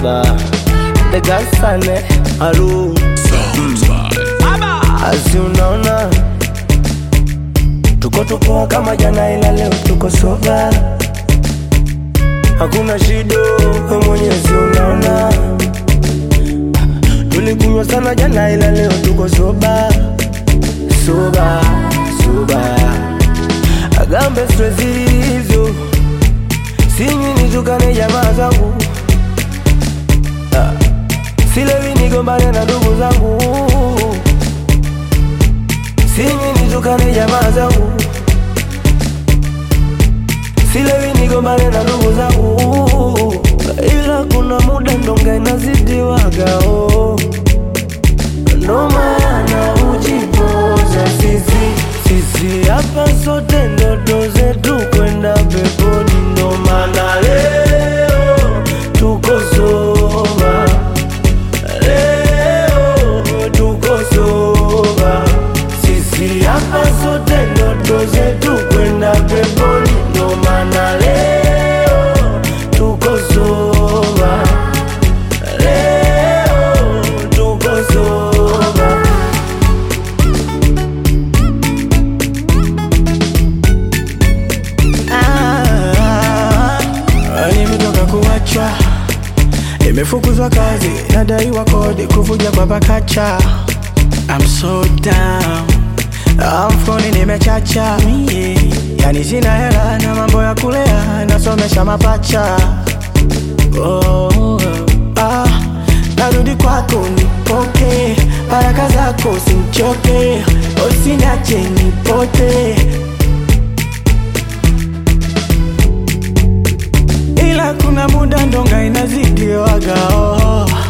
soba. The gasane alu Asi unaona tuko kama jana ila leo tuko soba. Hakuna shido we Mwenyezi unaona. Tulikunywa sana jana ila leo tuko soba. Soba, soba. Agambe stress hizo Sinyi nitukane jamaa zangu. Silewi nigombane na ndugu zangu. Sinyi nitukane jamaa zangu. Silewi nigombane na ndugu zangu. Ila kuna muda ndonga inazidiwaga oh. Ndo maana ujipoza sisi hapa sote ndoto zetu kwenda peponi. Ndo maana leo tuko soba. Leo tuko soba. Sisi hapa sote ndoto zetu kwenda peponi. Ndo maana leo tuko soba. Leo tuko soba. Nimetoka kuachwa, nimefukuzwa kazi, nadaiwa kodi, kuvuja kwa bakacha. I'm so down, mfukoni nimechacha yeah. Yani sina hela na mambo ya kulea, nasomesha mapacha narudi kwako nipoke, baraka zako usichoke, usiniache nipote. Ila kuna muda ndonga inazidiwaga oh.